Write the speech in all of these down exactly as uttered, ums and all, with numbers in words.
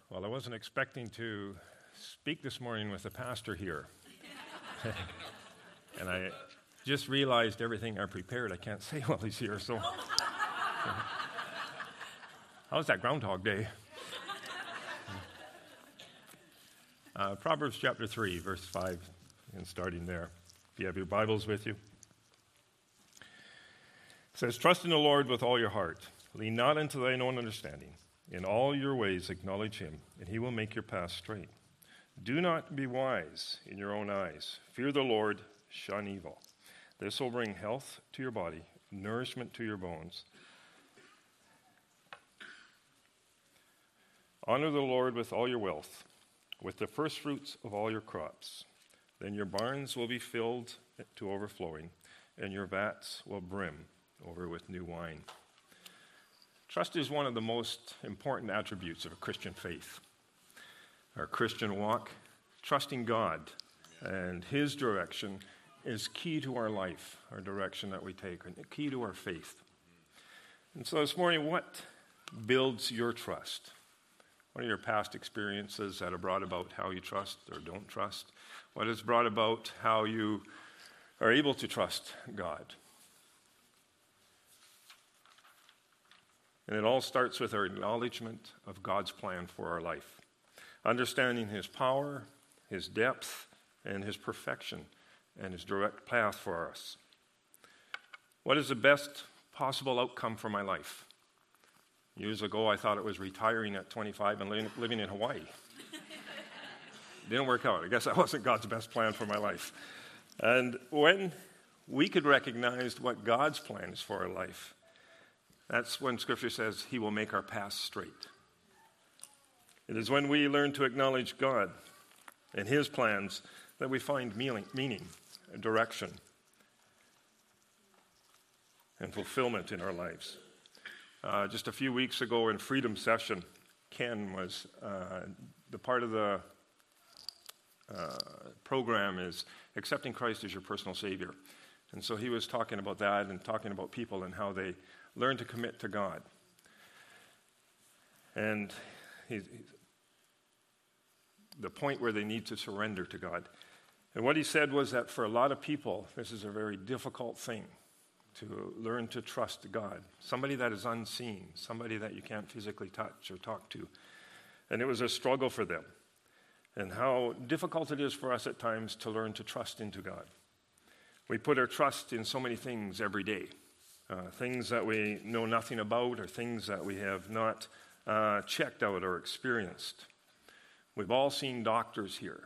Well, I wasn't expecting to speak this morning with the pastor here. And I just realized everything I prepared I can't say while he's here. So, so. How was that Groundhog Day? Uh, Proverbs chapter three, verse five, and starting there. If you have your Bibles with you. It says, "Trust in the Lord with all your heart. Lean not into thine own understanding. In all your ways acknowledge him, and he will make your path straight. Do not be wise in your own eyes. Fear the Lord, shun evil. This will bring health to your body, nourishment to your bones. Honor the Lord with all your wealth, with the first fruits of all your crops. Then your barns will be filled to overflowing, and your vats will brim over with new wine." Trust is one of the most important attributes of a Christian faith. Our Christian walk, trusting God and his direction is key to our life, our direction that we take, and key to our faith. And so this morning, what builds your trust? What are your past experiences that have brought about how you trust or don't trust? What has brought about how you are able to trust God? And it all starts with our acknowledgement of God's plan for our life, understanding his power, his depth, and his perfection, and his direct path for us. What is the best possible outcome for my life? Years ago, I thought it was retiring at twenty-five and li- living in Hawaii. Didn't work out. I guess that wasn't God's best plan for my life. And when we could recognize what God's plan is for our life, that's when Scripture says he will make our path straight. It is when we learn to acknowledge God and his plans that we find meaning, direction, and fulfillment in our lives. Uh, just a few weeks ago in Freedom Session, Ken was, uh, the part of the uh, program is accepting Christ as your personal Savior. And so he was talking about that and talking about people and how they learn to commit to God. And he, the point where they need to surrender to God. And what he said was that for a lot of people, this is a very difficult thing to learn to trust God. Somebody that is unseen, somebody that you can't physically touch or talk to. And it was a struggle for them. And how difficult it is for us at times to learn to trust into God. We put our trust in so many things every day. Uh, things that we know nothing about or things that we have not uh, checked out or experienced. We've all seen doctors here.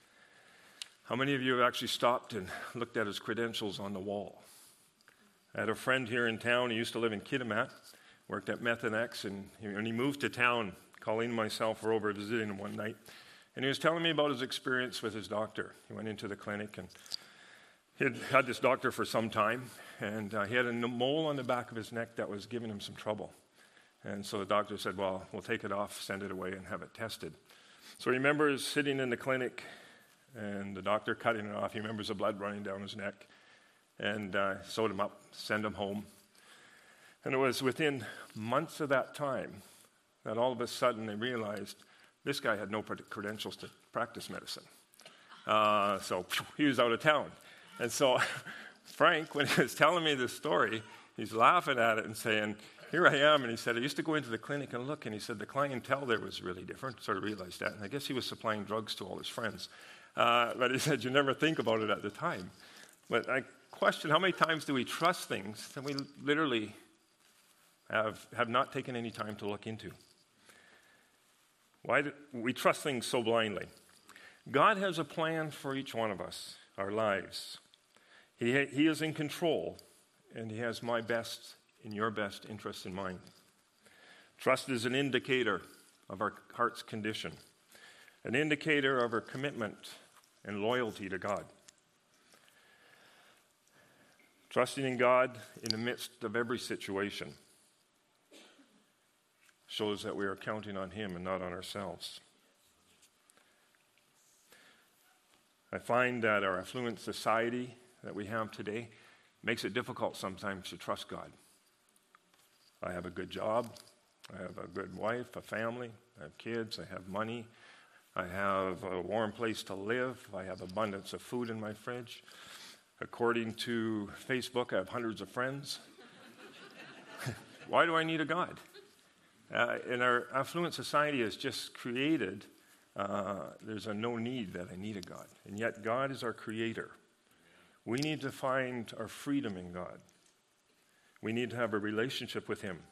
How many of you have actually stopped and looked at his credentials on the wall? I had a friend here in town. He used to live in Kitimat, worked at Methanex, and he, when he moved to town, Colleen and myself were over visiting him one night, and he was telling me about his experience with his doctor. He went into the clinic, and he had had this doctor for some time, and uh, he had a mole on the back of his neck that was giving him some trouble. And so the doctor said, well, we'll take it off, send it away, and have it tested. So he remembers sitting in the clinic, and the doctor cutting it off. He remembers the blood running down his neck, and uh, sewed him up, sent him home. And it was within months of that time that all of a sudden they realized this guy had no credentials to practice medicine. Uh, so he was out of town. And so Frank, when he was telling me this story, he's laughing at it and saying, here I am. And he said, I used to go into the clinic and look, and he said the clientele there was really different. Sort of realized that. And I guess he was supplying drugs to all his friends. Uh, but he said, you never think about it at the time. But I question, how many times do we trust things that we literally have, have not taken any time to look into? Why do we trust things so blindly? God has a plan for each one of us, our lives. He, he is in control, and he has my best and your best interest in mind. Trust is an indicator of our heart's condition, an indicator of our commitment and loyalty to God. Trusting in God in the midst of every situation shows that we are counting on him and not on ourselves. I find that our affluent society that we have today makes it difficult sometimes to trust God. I have a good job. I have a good wife, a family, I have kids, I have money, I have a warm place to live, I have abundance of food in my fridge. According to Facebook, I have hundreds of friends. Why do I need a God? Uh, in our affluent society has just created, uh, there's a no need that I need a God. And yet God is our creator. We need to find our freedom in God. We need to have a relationship with him.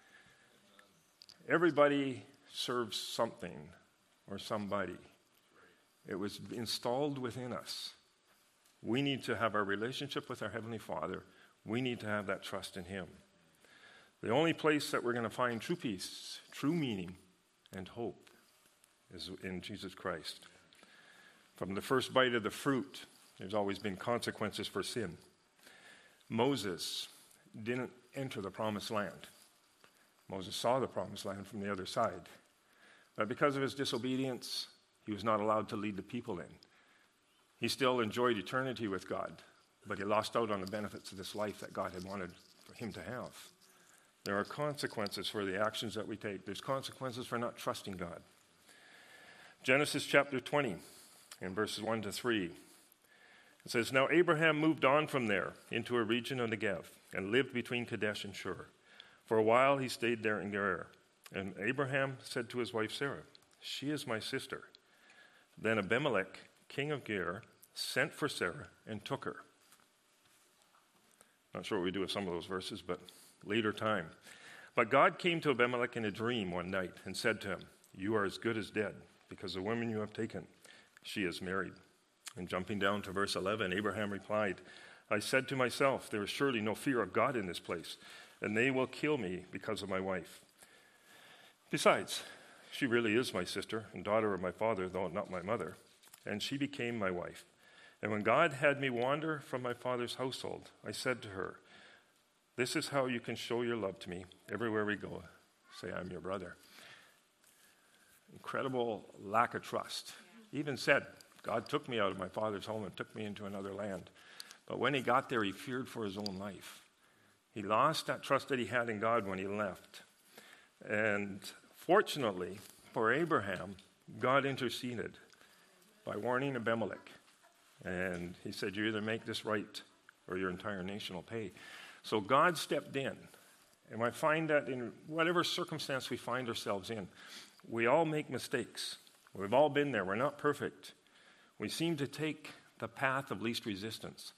Everybody serves something or somebody. It was installed within us. We need to have our relationship with our Heavenly Father. We need to have that trust in him. The only place that we're going to find true peace, true meaning, and hope is in Jesus Christ. From the first bite of the fruit, there's always been consequences for sin. Moses didn't enter the promised land. Moses saw the promised land from the other side. But because of his disobedience, he was not allowed to lead the people in. He still enjoyed eternity with God, but he lost out on the benefits of this life that God had wanted for him to have. There are consequences for the actions that we take. There's consequences for not trusting God. Genesis chapter twenty, in verses one to three, it says, Now Abraham moved on from there into a region of Negev and lived between Kadesh and Shur. For a while he stayed there in Gerar. And Abraham said to his wife Sarah, She is my sister. Then Abimelech, king of Gerar, sent for Sarah and took her. Not sure what we do with some of those verses, but later time. But God came to Abimelech in a dream one night and said to him, You are as good as dead, because the woman you have taken, she is married. And jumping down to verse eleven, Abraham replied, I said to myself, There is surely no fear of God in this place, and they will kill me because of my wife. Besides, she really is my sister and daughter of my father, though not my mother. And she became my wife. And when God had me wander from my father's household, I said to her, This is how you can show your love to me. Everywhere we go, say, I'm your brother. Incredible lack of trust. He even said, God took me out of my father's home and took me into another land. But when he got there, he feared for his own life. He lost that trust that he had in God when he left. And fortunately for Abraham, God interceded by warning Abimelech. And he said, You either make this right or your entire nation will pay. So God stepped in. And I find that in whatever circumstance we find ourselves in, we all make mistakes. We've all been there. We're not perfect. We seem to take the path of least resistance.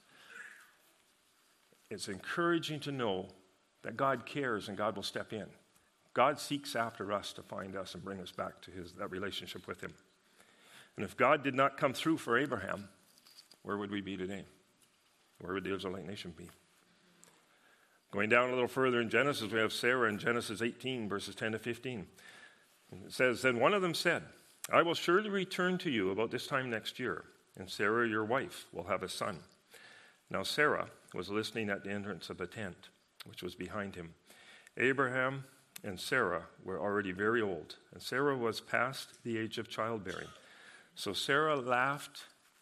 It's encouraging to know that God cares and God will step in. God seeks after us to find us and bring us back to his, that relationship with him. And if God did not come through for Abraham, where would we be today? Where would the Israelite nation be? Going down a little further in Genesis, we have Sarah in Genesis eighteen, verses ten to fifteen. And it says, Then one of them said, I will surely return to you about this time next year, and Sarah, your wife, will have a son. Now Sarah was listening at the entrance of the tent, which was behind him. Abraham and Sarah were already very old, and Sarah was past the age of childbearing. So Sarah laughed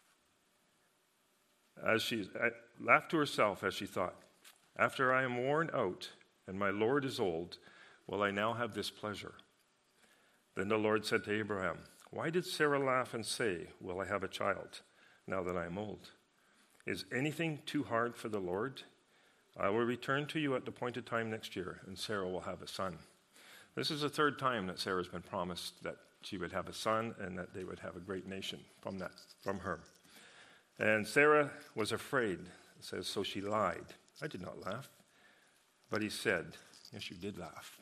as she uh, laughed to herself as she thought, After I am worn out and my Lord is old, will I now have this pleasure? Then the Lord said to Abraham, Why did Sarah laugh and say, Will I have a child, now that I am old? Is anything too hard for the Lord? I will return to you at the appointed time next year, and Sarah will have a son. This is the third time that Sarah's been promised that she would have a son and that they would have a great nation from that, from her. And Sarah was afraid. It says, so she lied. I did not laugh. But he said, yes, you did laugh.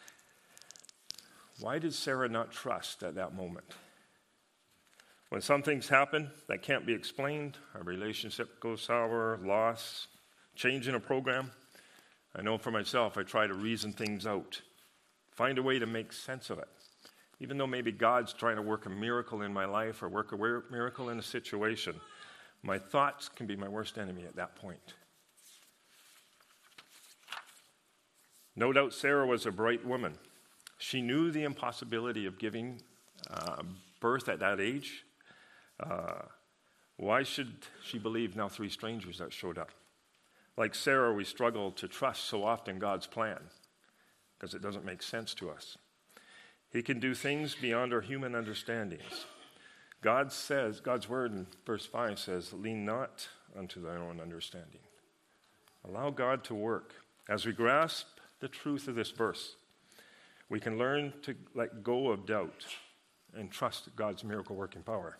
Why did Sarah not trust at that moment? When some things happen that can't be explained, our relationship goes sour, loss, change in a program. I know for myself, I try to reason things out, find a way to make sense of it. Even though maybe God's trying to work a miracle in my life or work a miracle in a situation, my thoughts can be my worst enemy at that point. No doubt Sarah was a bright woman. She knew the impossibility of giving uh, birth at that age. Uh, why should she believe now three strangers that showed up? Like Sarah, we struggle to trust so often God's plan. because it doesn't make sense to us. He can do things beyond our human understandings. God says, God's word in verse five says, lean not unto thine own understanding. Allow God to work. As we grasp the truth of this verse, we can learn to let go of doubt and trust God's miracle working power.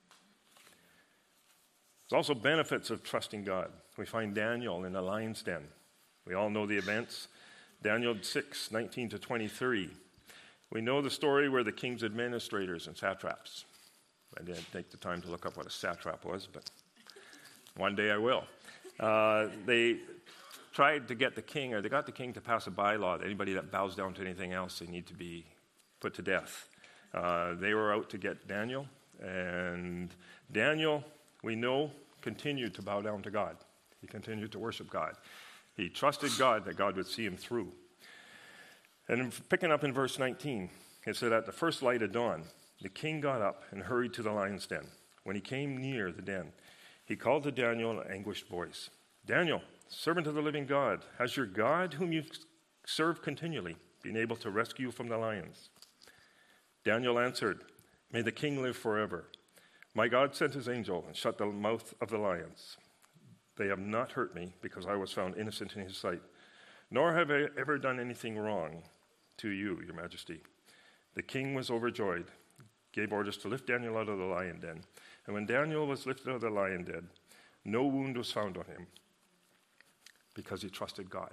There's also benefits of trusting God. We find Daniel in the lion's den. We all know the events. Daniel six, nineteen to twenty-three. We know the story where the king's administrators and satraps. I didn't take the time to look up what a satrap was, but one day I will. Uh, they tried to get the king, or they got the king to pass a bylaw that anybody that bows down to anything else, they need to be put to death. Uh, they were out to get Daniel, and Daniel, we know, continued to bow down to God. He continued to worship God. He trusted God that God would see him through. And picking up in verse nineteen, it said, at the first light of dawn, the king got up and hurried to the lion's den. When he came near the den, he called to Daniel in an anguished voice, Daniel, servant of the living God, has your God, whom you serve continually, been able to rescue you from the lions? Daniel answered, may the king live forever. My God sent his angel and shut the mouth of the lions. They have not hurt me because I was found innocent in his sight, nor have I ever done anything wrong to you, your majesty. The king was overjoyed, gave orders to lift Daniel out of the lion den. And when Daniel was lifted out of the lion den, no wound was found on him because he trusted God.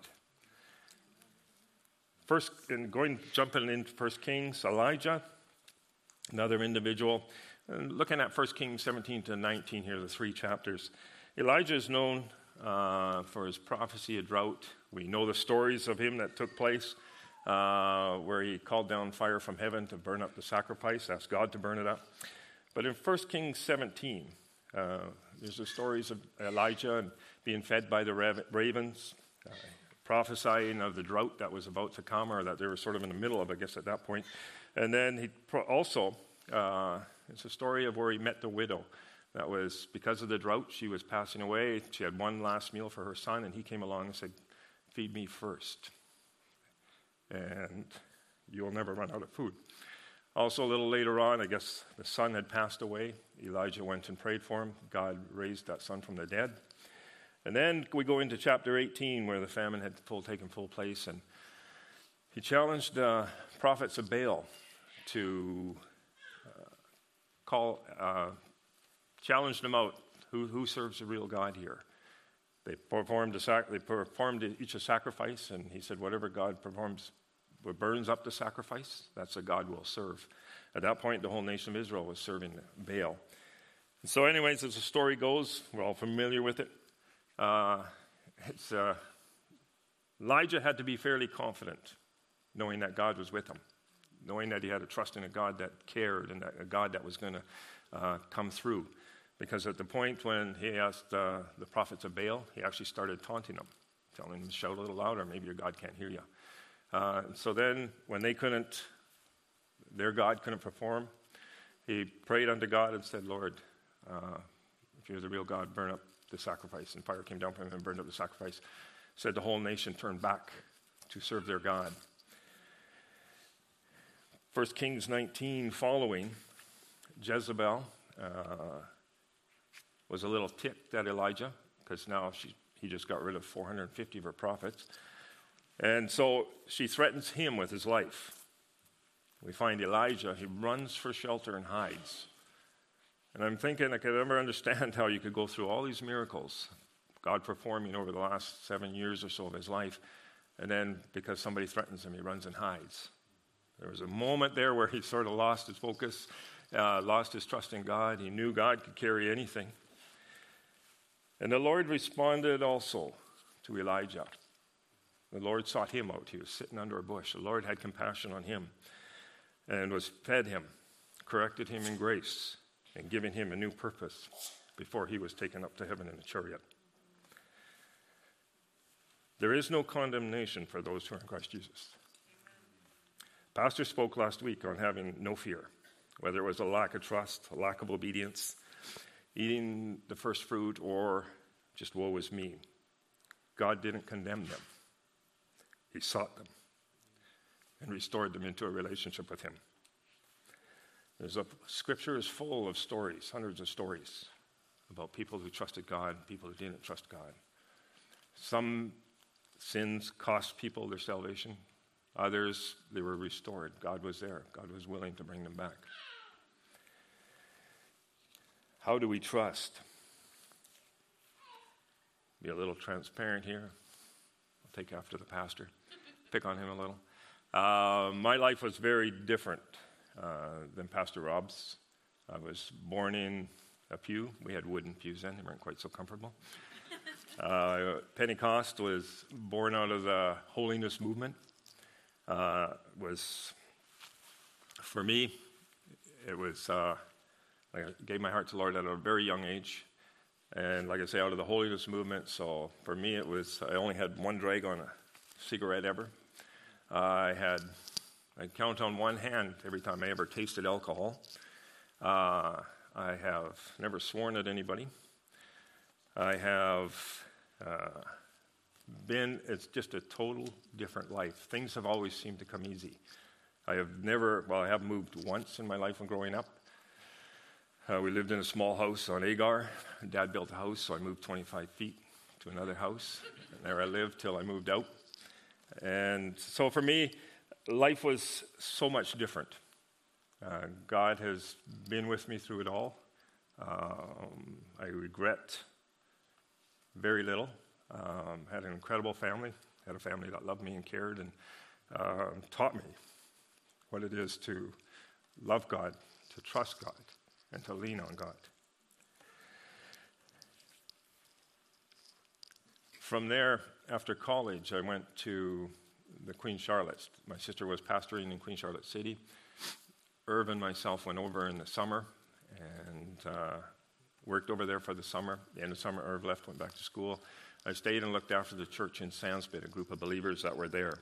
First, in going, jumping into First Kings, Elijah, another individual. And looking at First Kings seventeen to nineteen here, the three chapters. Elijah is known uh, for his prophecy of drought. We know the stories of him that took place uh, where he called down fire from heaven to burn up the sacrifice, asked God to burn it up. But in First Kings seventeen, uh, there's the stories of Elijah and being fed by the ravens, uh, prophesying of the drought that was about to come, or that they were sort of in the middle of, I guess, at that point. And then he pro- also, uh, it's a story of where he met the widow. That was because of the drought, she was passing away. She had one last meal for her son, and he came along and said, feed me first, and you'll never run out of food. Also, a little later on, I guess the son had passed away. Elijah went and prayed for him. God raised that son from the dead. And then we go into chapter eighteen, where the famine had full, taken full place, and he challenged uh, prophets of Baal to uh, call, uh, challenged them out. Who, who serves the real God here? They performed, a sac- they performed each a sacrifice, and he said, whatever God performs, what burns up the sacrifice, that's a God we'll serve. At that point, the whole nation of Israel was serving Baal. And so anyways, as the story goes, we're all familiar with it. Uh, it's uh, Elijah had to be fairly confident, knowing that God was with him, knowing that he had a trust in a God that cared and that a God that was going to uh, come through. Because at the point when he asked uh, the prophets of Baal, he actually started taunting them, telling them to shout a little louder, maybe your God can't hear you. Uh, so then when they couldn't, their God couldn't perform, he prayed unto God and said, Lord, uh, if you're the real God, burn up the sacrifice. And fire came down from him and burned up the sacrifice. Said the whole nation turned back to serve their God. First Kings nineteen following, Jezebel uh, was a little ticked at Elijah because now she, he just got rid of four hundred fifty of her prophets. And so she threatens him with his life. We find Elijah, he runs for shelter and hides. And I'm thinking I could never understand how you could go through all these miracles, God performing over the last seven years or so of his life, and then because somebody threatens him, he runs and hides. There was a moment there where he sort of lost his focus, uh, lost his trust in God. He knew God could carry anything. And the Lord responded also to Elijah. The Lord sought him out. He was sitting under a bush. The Lord had compassion on him and was fed him, corrected him in grace, and given him a new purpose before he was taken up to heaven in a chariot. There is no condemnation for those who are in Christ Jesus. Pastor spoke last week on having no fear, whether it was a lack of trust, a lack of obedience, eating the first fruit, or just woe is me. God didn't condemn them. He sought them. and restored them into a relationship with him. There's a, scripture is full of stories, hundreds of stories, about people who trusted God, people who didn't trust God. Some sins cost people their salvation. Others, they were restored. God was there. God was willing to bring them back. How do we trust? Be a little transparent here. I'll take after the pastor. Pick on him a little. Uh, my life was very different uh, than Pastor Rob's. I was born in a pew. We had wooden pews then. They weren't quite so comfortable. Uh, Pentecost was born out of the holiness movement. Uh, was, for me, it was, uh, I gave my heart to the Lord at a very young age. And like I say, out of the holiness movement. So for me, it was, I only had one drag on a cigarette ever. Uh, I had, I'd count on one hand every time I ever tasted alcohol. Uh, I have never sworn at anybody. I have uh, been, it's just a total different life. Things have always seemed to come easy. I have never, well, I have moved once in my life when growing up. Uh, we lived in a small house on Agar. Dad built a house, so I moved twenty-five feet to another house. And there I lived till I moved out. And so for me, life was so much different. Uh, God has been with me through it all. Um, I regret very little. Um, had an incredible family. Had a family that loved me and cared and uh, taught me what it is to love God, to trust God, and to lean on God. From there, after college, I went to the Queen Charlotte. My sister was pastoring in Queen Charlotte City. Irv and myself went over in the summer and uh, worked over there for the summer. The end of summer, Irv left, went back to school. I stayed and looked after the church in Sandspit, a group of believers that were there.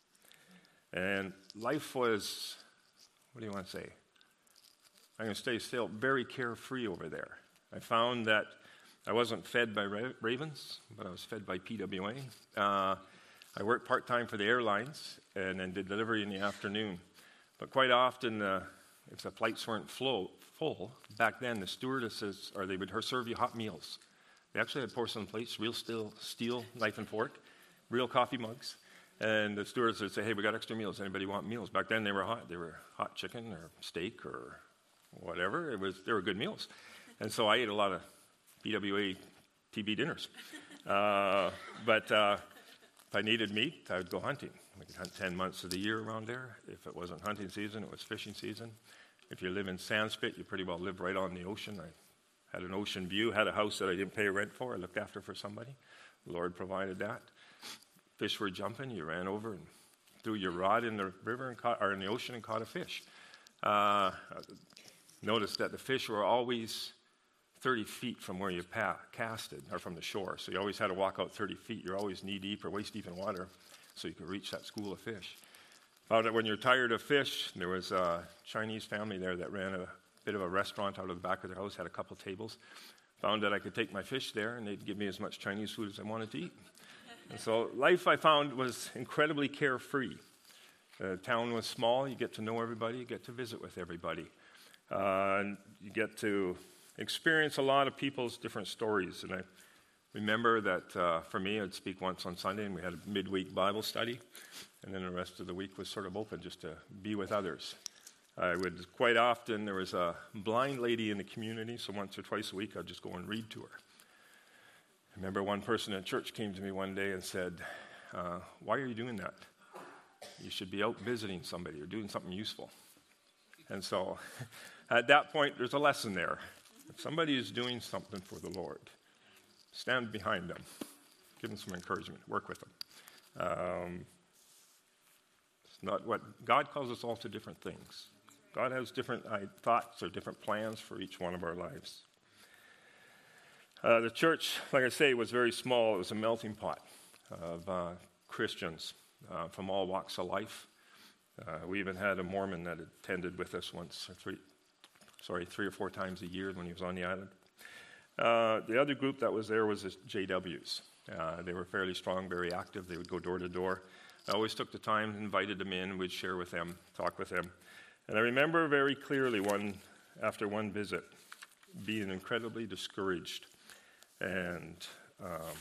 And life was, what do you want to say? I'm going to stay still, very carefree over there. I found that I wasn't fed by ra- ravens, but I was fed by P W A. Uh, I worked part-time for the airlines and then did delivery in the afternoon. But quite often, uh, if the flights weren't flow, full, back then the stewardesses, or they would serve you hot meals. They actually had porcelain plates, real steel, steel knife and fork, real coffee mugs. And the stewardess would say, hey, we got extra meals. Anybody want meals? Back then they were hot. They were hot chicken or steak or whatever. It was, they were good meals. And so I ate a lot of P W A T V dinners. Uh, but uh, if I needed meat, I would go hunting. We could hunt ten months of the year around there. If it wasn't hunting season, it was fishing season. If you live in Sandspit, you pretty well live right on the ocean. I had an ocean view, had a house that I didn't pay rent for. I looked after for somebody. The Lord provided that. Fish were jumping. You ran over and threw your rod in the river and caught, or in the ocean and caught a fish. Uh, noticed that the fish were always thirty feet from where you pa- casted, or from the shore. So you always had to walk out thirty feet. You're always knee-deep or waist-deep in water so you could reach that school of fish. Found that when you're tired of fish, there was a Chinese family there that ran a bit of a restaurant out of the back of their house, had a couple tables. Found that I could take my fish there, and they'd give me as much Chinese food as I wanted to eat. And so life, I found, was incredibly carefree. The town was small. You get to know everybody. You get to visit with everybody. Uh, and you get to experience a lot of people's different stories. And I remember that uh, for me, I'd speak once on Sunday, and we had a midweek Bible study. And then the rest of the week was sort of open just to be with others. I would, quite often, there was a blind lady in the community, so once or twice a week, I'd just go and read to her. I remember one person in church came to me one day and said, uh, why are you doing that? You should be out visiting somebody or doing something useful. And so at that point, there's a lesson there. If somebody is doing something for the Lord, stand behind them. Give them some encouragement. Work with them. Um, it's not what God calls us all to different things. God has different uh, thoughts or different plans for each one of our lives. Uh, the church, like I say, was very small. It was a melting pot of uh, Christians uh, from all walks of life. Uh, we even had a Mormon that attended with us once, or three, sorry, three or four times a year when he was on the island. Uh, the other group that was there was the J Ws. Uh, they were fairly strong, very active. They would go door to door. I always took the time, invited them in, we'd share with them, talk with them. And I remember very clearly one after one visit being incredibly discouraged and um,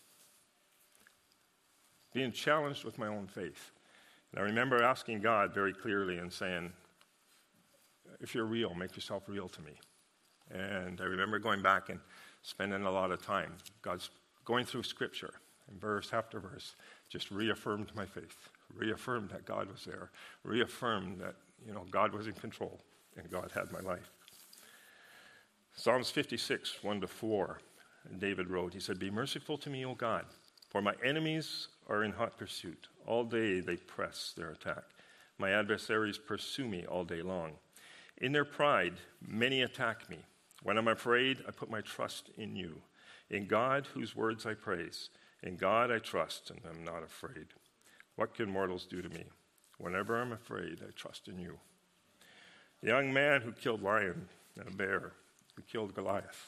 being challenged with my own faith. And I remember asking God very clearly and saying, if you're real, make yourself real to me. And I remember going back and spending a lot of time. God's going through Scripture, and verse after verse, just reaffirmed my faith, reaffirmed that God was there, reaffirmed that, you know, God was in control and God had my life. Psalms fifty-six, one to four, David wrote, he said, "Be merciful to me, O God, for my enemies are in hot pursuit. All day they press their attack. My adversaries pursue me all day long. In their pride, many attack me. When I'm afraid, I put my trust in you. In God, whose words I praise. In God I trust, and I'm not afraid. What can mortals do to me? Whenever I'm afraid, I trust in you." The young man who killed lion and a bear, who killed Goliath,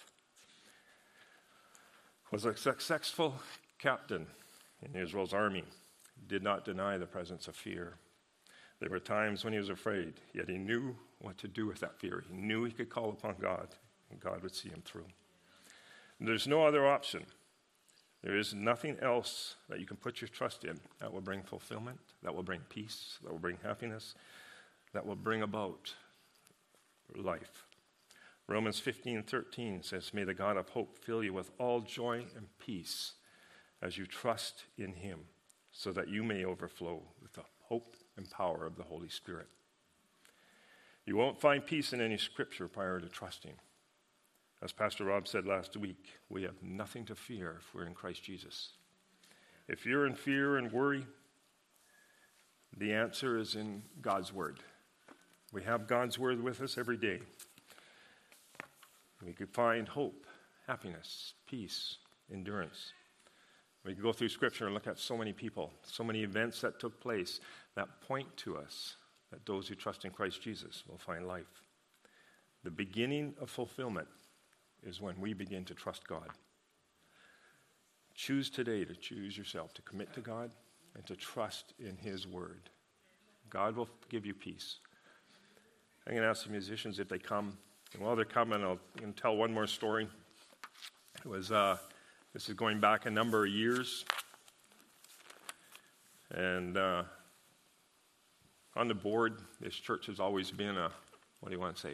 was a successful captain in Israel's army. He did not deny the presence of fear. There were times when he was afraid, yet he knew what to do with that fear. He knew he could call upon God, and God would see him through. And there's no other option. There is nothing else that you can put your trust in that will bring fulfillment, that will bring peace, that will bring happiness, that will bring about life. Romans fifteen thirteen says, "May the God of hope fill you with all joy and peace as you trust in him, so that you may overflow with the hope and power of the Holy Spirit." You won't find peace in any scripture prior to trusting. As Pastor Rob said last week, we have nothing to fear if we're in Christ Jesus. If you're in fear and worry, the answer is in God's Word. We have God's Word with us every day. We could find hope, happiness, peace, endurance. We could go through Scripture and look at so many people, so many events that took place that point to us that those who trust in Christ Jesus will find life. The beginning of fulfillment is when we begin to trust God. Choose today to choose yourself, to commit to God and to trust in his word. God will give you peace. I'm going to ask the musicians if they come. And while they're coming, I'll I'm going to tell one more story. It was, uh, this is going back a number of years. And uh, on the board, this church has always been a, what do you want to say?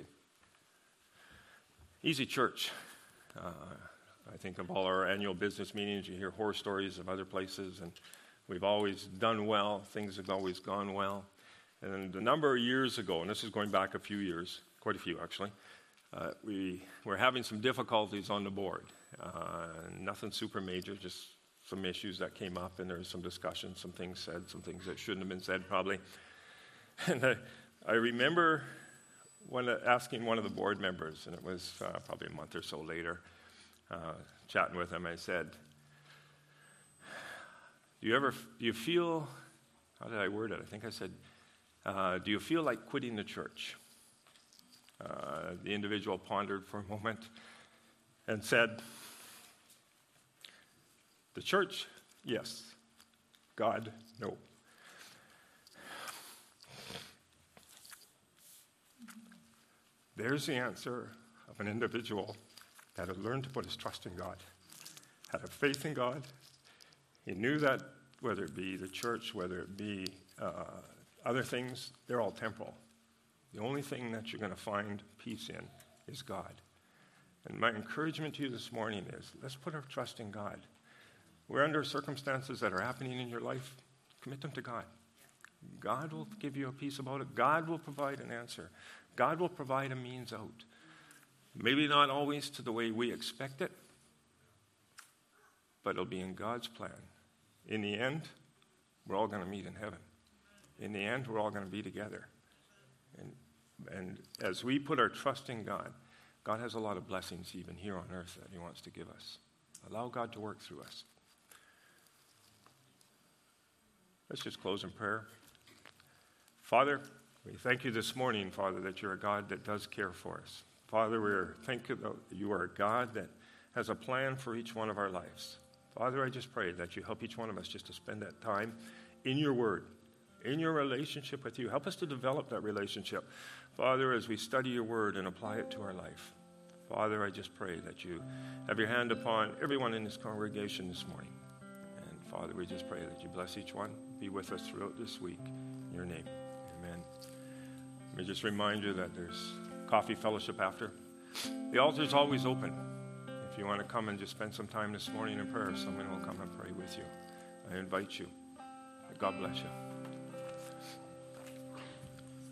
Easy church. Uh, I think of all our annual business meetings, you hear horror stories of other places, and we've always done well. Things have always gone well. And a number of years ago, and this is going back a few years, quite a few actually, uh, we were having some difficulties on the board. Uh, nothing super major, just some issues that came up, and there was some discussion, some things said, some things that shouldn't have been said probably. And I, I remember One, uh, asking one of the board members, and it was uh, probably a month or so later, uh, chatting with him, I said, do you ever, do you feel, how did I word it? I think I said, uh, do you feel like quitting the church? Uh, the individual pondered for a moment and said, the church, yes. God, no. There's the answer of an individual that had learned to put his trust in God, had a faith in God. He knew that whether it be the church, whether it be uh, other things, they're all temporal. The only thing that you're going to find peace in is God. And my encouragement to you this morning is, let's put our trust in God. We're under circumstances that are happening in your life. Commit them to God. God will give you a peace about it. God will provide an answer. God will provide a means out. Maybe not always to the way we expect it, but it'll be in God's plan. In the end, we're all going to meet in heaven. In the end, we're all going to be together. And, and as we put our trust in God, God has a lot of blessings even here on earth that he wants to give us. Allow God to work through us. Let's just close in prayer. Father, we thank you this morning, Father, that you're a God that does care for us. Father, we're thankful that you are a God that has a plan for each one of our lives. Father, I just pray that you help each one of us just to spend that time in your word, in your relationship with you. Help us to develop that relationship. Father, as we study your word and apply it to our life, Father, I just pray that you have your hand upon everyone in this congregation this morning. And Father, we just pray that you bless each one. Be with us throughout this week. In your name, amen. Let me just remind you that there's coffee fellowship after. The altar's always open. If you want to come and just spend some time this morning in prayer, someone will come and pray with you. I invite you. God bless you.